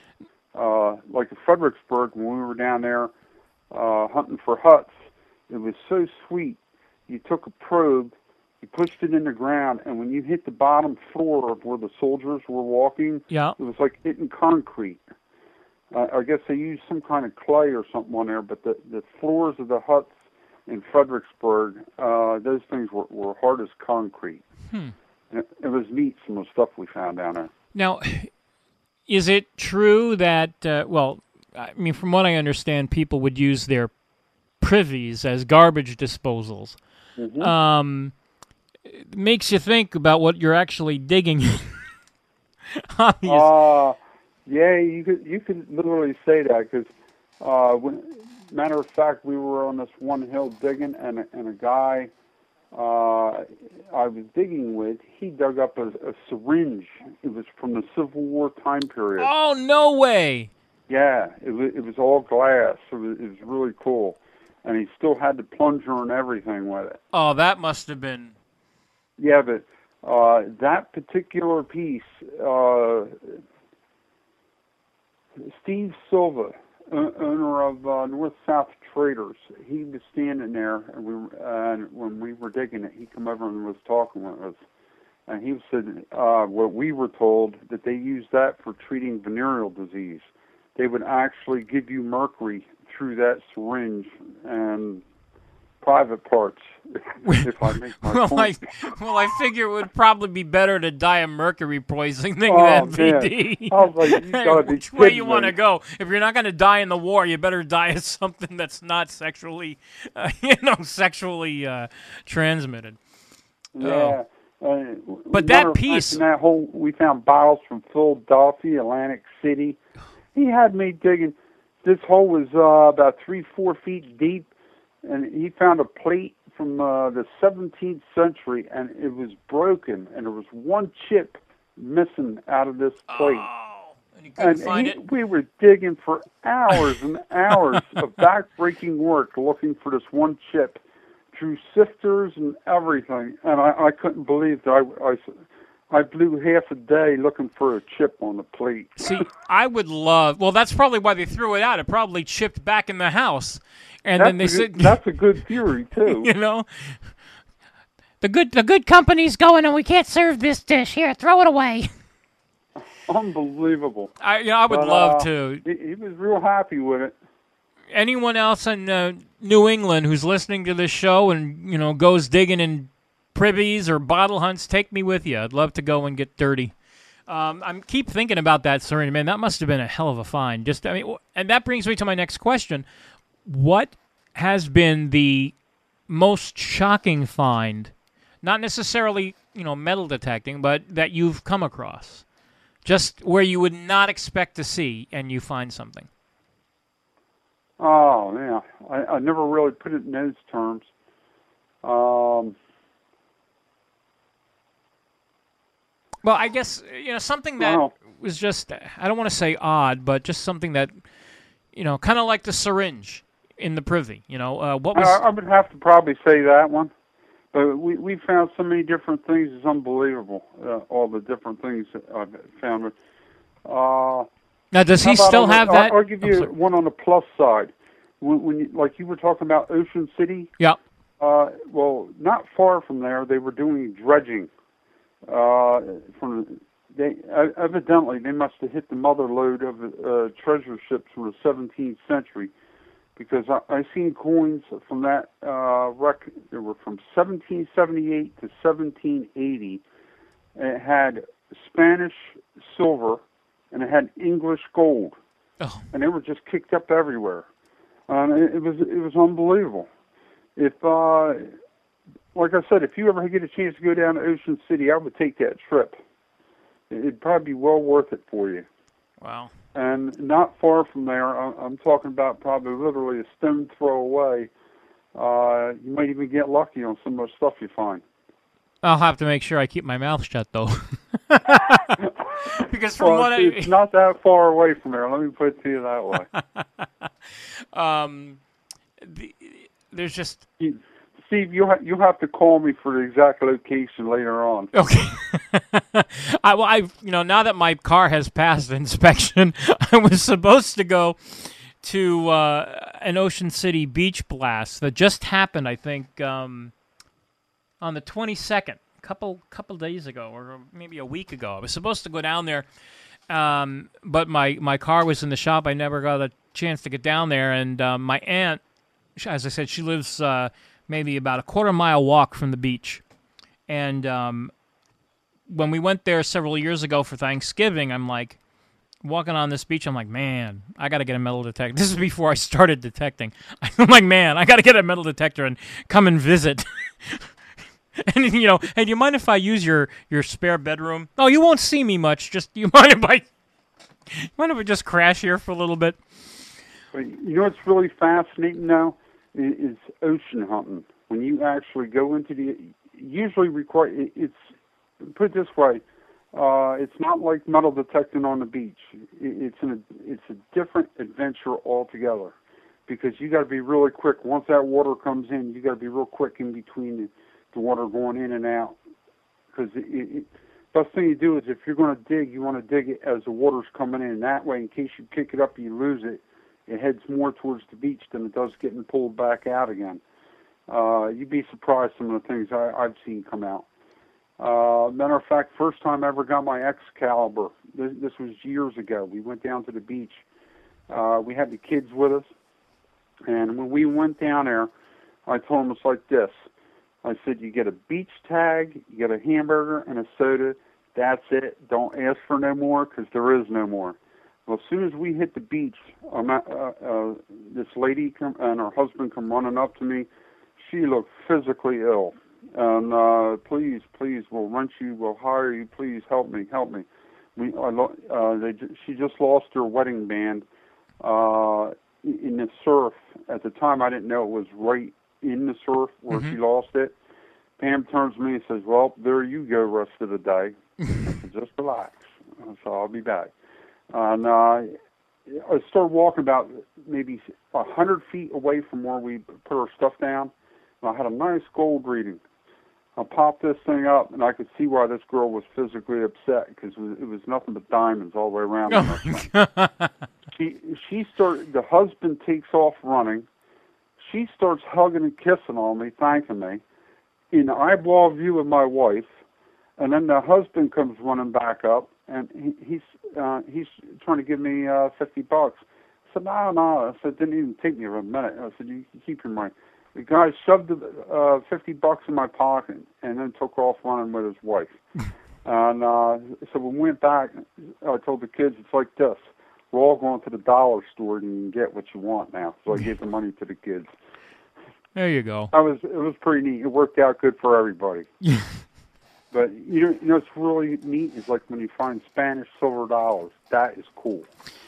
Like at Fredericksburg, when we were down there hunting for huts, it was so sweet. You took a probe, you pushed it in the ground, and when you hit the bottom floor of where the soldiers were walking, Yeah. It was like hitting concrete. I guess they used some kind of clay or something on there, but the floors of the huts in Fredericksburg, those things were hard as concrete. It was neat, some of the stuff we found down there. Now, is it true that, from what I understand, people would use their privies as garbage disposals? Mm-hmm. It makes you think about what you're actually digging. Yeah, you could literally say that, because matter of fact, we were on this one hill digging, and a guy I was digging with, he dug up a syringe. It was from the Civil War time period. Oh, no way! Yeah, it was all glass. It was really cool, and he still had the plunger and everything with it. Oh, that must have been... Yeah, but that particular piece, Steve Silva, owner of North-South Traders, he was standing there, and when we were digging it, he came over and was talking with us. And he said what we were told, that they used that for treating venereal disease. They would actually give you mercury through that syringe and private parts, if I make my point. I figure it would probably be better to die of mercury poisoning than VD. I was like, you gotta be Which way kidding you me. want to go? If you're not going to die in the war, you better die of something that's not sexually, sexually transmitted. Yeah. But that piece... In that hole, we found bottles from Philadelphia, Atlantic City. He had me digging. This hole was about 3-4 feet deep, and he found a plate from the 17th century, and it was broken, and there was one chip missing out of this plate. Oh, and you couldn't find it? We were digging for hours and hours of back-breaking work looking for this one chip through sifters and everything, and I couldn't believe that I blew half a day looking for a chip on the plate. See, I would love... Well, that's probably why they threw it out. It probably chipped back in the house. And then they said... That's a good theory, too. The good company's going, and we can't serve this dish. Here, throw it away. Unbelievable. I would love to. He was real happy with it. Anyone else in New England who's listening to this show and, goes digging in privies or bottle hunts, take me with you. I'd love to go and get dirty. I keep thinking about that, Serena. Man, that must have been a hell of a find. And that brings me to my next question. What has been the most shocking find, not necessarily, metal detecting, but that you've come across? Just where you would not expect to see and you find something. Oh, yeah. I never really put it in those terms. Well, I guess, something that Wow. was just, I don't want to say odd, but just something that, kind of like the syringe in the privy. What was... I would have to probably say that one. But we found so many different things. It's unbelievable, all the different things that I've found. Now, does he still have that? I'll give you one on the plus side. When you, like you were talking about Ocean City, Yeah. well, not far from there, they were doing dredging. Evidently, they must have hit the mother lode of treasure ships from the 17th century, because I seen coins from that wreck. They were from 1778 to 1780. And it had Spanish silver, and it had English gold, and they were just kicked up everywhere. It was unbelievable. If like I said, if you ever get a chance to go down to Ocean City, I would take that trip. It'd probably be well worth it for you. Wow. And not far from there, I'm talking about probably literally a stone throw away. You might even get lucky on some of the stuff you find. I'll have to make sure I keep my mouth shut, though. Because it's not that far away from there. Let me put it to you that way. There's just... Steve, you'll have to call me for the exact location later on. Okay. Now that my car has passed inspection, I was supposed to go to an Ocean City beach blast that just happened, I think, on the 22nd, couple days ago, or maybe a week ago. I was supposed to go down there, but my car was in the shop. I never got a chance to get down there, and my aunt, as I said, she lives maybe about a quarter-mile walk from the beach. And when we went there several years ago for Thanksgiving, I'm like, walking on this beach, I'm like, man, I got to get a metal detector. This is before I started detecting. I'm like, man, I got to get a metal detector and come and visit. And, hey, do you mind if I use your spare bedroom? Oh, you won't see me much. Just, do you mind if I just crash here for a little bit? What's really fascinating now is ocean hunting. When you actually go into usually it's, put it this way, it's not like metal detecting on the beach. It's a different adventure altogether, because you got to be really quick. Once that water comes in, you got to be real quick in between the water going in and out. Because best thing you do is, if you're going to dig, you want to dig it as the water's coming in. That way, in case you kick it up, you lose it. It heads more towards the beach than it does getting pulled back out again. You'd be surprised some of the things I've seen come out. Matter of fact, first time I ever got my Excalibur, this was years ago. We went down to the beach. We had the kids with us. And when we went down there, I told them it's like this. I said, you get a beach tag, you get a hamburger, and a soda. That's it. Don't ask for no more, because there is no more. Well, as soon as we hit the beach, this lady and her husband come running up to me. She looked physically ill. And please, we'll rent you, we'll hire you. Please help me. She just lost her wedding band in the surf. At the time, I didn't know it was right in the surf where she lost it. Pam turns to me and says, "Well, there you go, rest of the day." I said, "Just relax." So I'll be back. And I started walking about maybe 100 feet away from where we put our stuff down. And I had a nice gold reading. I popped this thing up, and I could see why this girl was physically upset, because it was nothing but diamonds all the way around. Oh my God. The husband takes off running. She starts hugging and kissing on me, thanking me, in eyeball view of my wife. And then the husband comes running back up, and he's trying to give me $50. I said, no. I said, it didn't even take me a minute. I said, you keep your money. The guy shoved the $50 in my pocket and then took off running with his wife. And so when we went back, I told the kids, it's like this. We're all going to the dollar store and you can get what you want now. So I gave the money to the kids. There you go. It was pretty neat. It worked out good for everybody. But you know what's really neat is like when you find Spanish silver dollars. That is cool.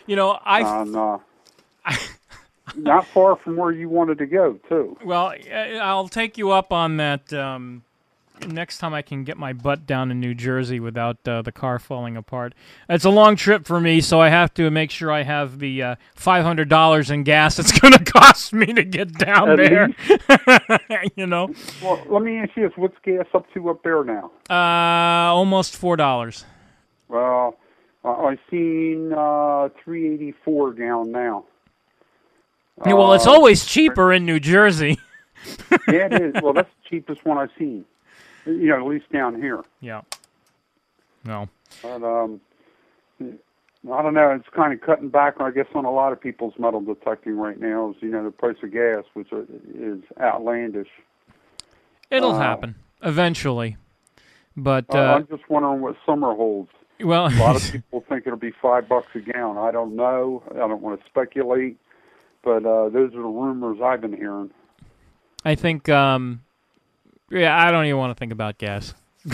Not far from where you wanted to go, too. Well, I'll take you up on that next time I can get my butt down in New Jersey without the car falling apart. It's a long trip for me, so I have to make sure I have the $500 in gas it's going to cost me to get down there. You know. Well, let me ask you this: what's gas up there now? Almost $4. Well, I've seen $3.84 a gallon now. Yeah, well, it's always cheaper in New Jersey. Yeah, it is. Well, that's the cheapest one I've seen. You know, at least down here. Yeah. No. But I don't know. It's kind of cutting back, I guess, on a lot of people's metal detecting right now. Is the price of gas, which is outlandish. It'll happen eventually, but I'm just wondering what summer holds. Well, a lot of people think it'll be $5 a gallon. I don't know. I don't want to speculate, but those are the rumors I've been hearing. I think, I don't even want to think about gas.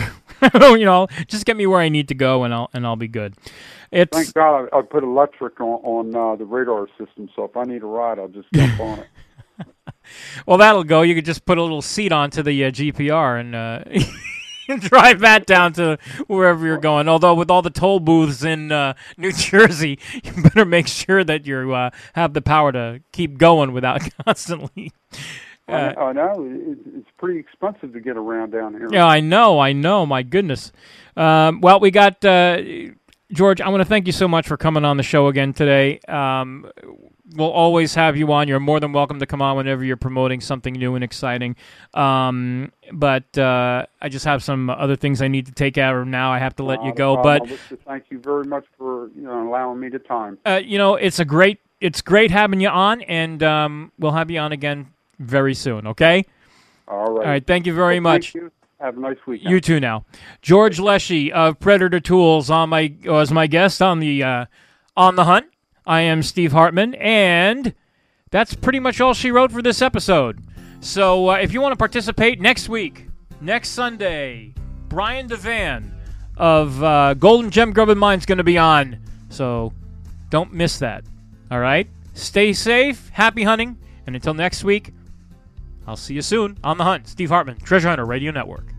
Just get me where I need to go, and I'll be good. Thank God I put electric on the radar system, so if I need a ride, I'll just jump on it. Well, that'll go. You could just put a little seat onto the GPR and drive that down to wherever you're going. Although with all the toll booths in New Jersey, you better make sure that you have the power to keep going without constantly. I know. It's pretty expensive to get around down here. Yeah, I know. My goodness. Well, we got George. I want to thank you so much for coming on the show again today. We'll always have you on. You're more than welcome to come on whenever you're promoting something new and exciting. But I just have some other things I need to take care of now. I have to let you go. But I'd like to thank you very much for allowing me the time. It's great having you on, and we'll have you on again very soon. Okay. All right. All right. Thank you very much. Thank you. Have a nice weekend. You too. Now, George Leshy of Predator Tools was my guest on the Hunt. I am Steve Hartman, and that's pretty much all she wrote for this episode. So if you want to participate next Sunday, Brian Devan of Golden Gem Grubbin Mine is going to be on. So don't miss that. All right? Stay safe, happy hunting, and until next week, I'll see you soon on The Hunt. Steve Hartman, Treasure Hunter Radio Network.